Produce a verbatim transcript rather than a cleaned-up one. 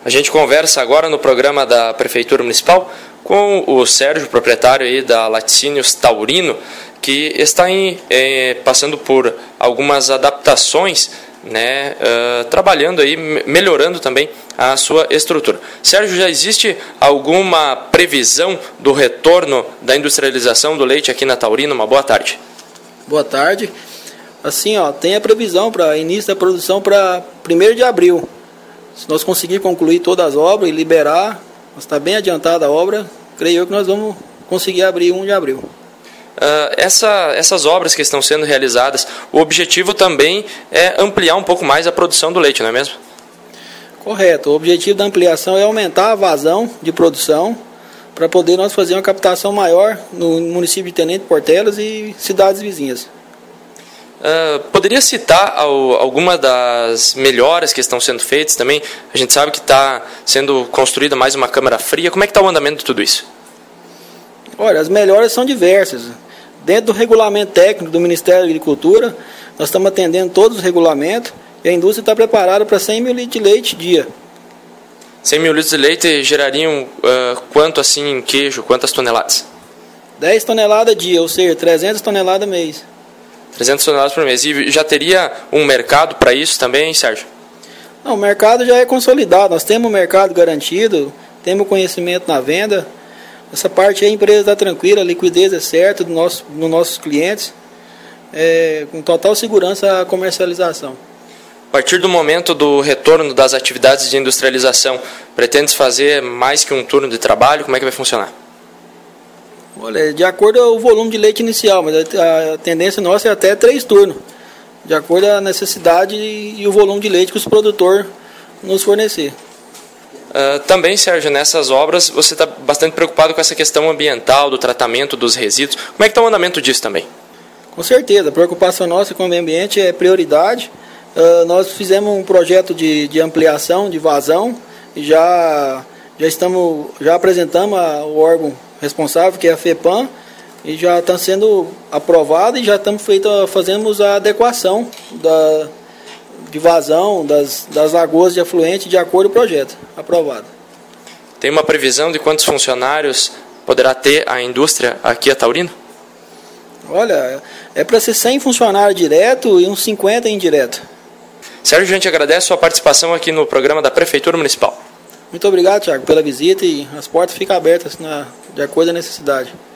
A gente conversa agora no programa da Prefeitura Municipal com o Sérgio, proprietário aí da Laticínios Taurino, que está em, eh, passando por algumas adaptações, né, uh, trabalhando aí, melhorando também a sua estrutura. Sérgio, já existe alguma previsão do retorno da industrialização do leite aqui na Taurino? Uma boa tarde. Boa tarde. Assim, ó, tem a previsão para início da produção para primeiro de abril. Se nós conseguirmos concluir todas as obras e liberar, está bem adiantada a obra, creio eu que nós vamos conseguir abrir um de abril. Uh, essa, essas obras que estão sendo realizadas, o objetivo também é ampliar um pouco mais a produção do leite, não é mesmo? Correto. O objetivo da ampliação é aumentar a vazão de produção para poder nós fazer uma captação maior no município de Tenente Portelas e cidades vizinhas. Uh, poderia citar ao, alguma das melhoras que estão sendo feitas também? A gente sabe que está sendo construída mais uma câmara fria. Como é que está o andamento de tudo isso? Olha, as melhoras são diversas. Dentro do regulamento técnico do Ministério da Agricultura, nós estamos atendendo todos os regulamentos e a indústria está preparada para cem mil litros de leite dia. cem mil litros de leite gerariam uh, quanto assim em queijo, quantas toneladas? dez toneladas dia, ou seja, trezentas toneladas mês. trezentas toneladas por mês. E já teria um mercado para isso também, Sérgio? Não, o mercado já é consolidado. Nós temos o mercado garantido, temos conhecimento na venda. Essa parte aí a empresa está tranquila, a liquidez é certa do nosso, dos nossos clientes, é, com total segurança a comercialização. A partir do momento do retorno das atividades de industrialização, pretende fazer mais que um turno de trabalho? Como é que vai funcionar? Olha, de acordo com o volume de leite inicial, mas a tendência nossa é até três turnos, de acordo com a necessidade e o volume de leite que os produtores nos fornecer. Uh, também, Sérgio, nessas obras você está bastante preocupado com essa questão ambiental, do tratamento dos resíduos. Como é que está o andamento disso também? Com certeza, a preocupação nossa com o meio ambiente é prioridade. Uh, nós fizemos um projeto de, de ampliação, de vazão, e já, já, estamos, já apresentamos ao órgão responsável, que é a FEPAM, e já está sendo aprovado e já estamos feito, fazemos a adequação da, de vazão das, das lagoas de afluente de acordo com o projeto aprovado. Tem uma previsão de quantos funcionários poderá ter a indústria aqui a Taurino? Olha, é para ser cem funcionários direto e uns cinquenta indireto. Sérgio, a gente agradece a sua participação aqui no programa da Prefeitura Municipal. Muito obrigado, Thiago, pela visita, e as portas ficam abertas na, de acordo com a necessidade.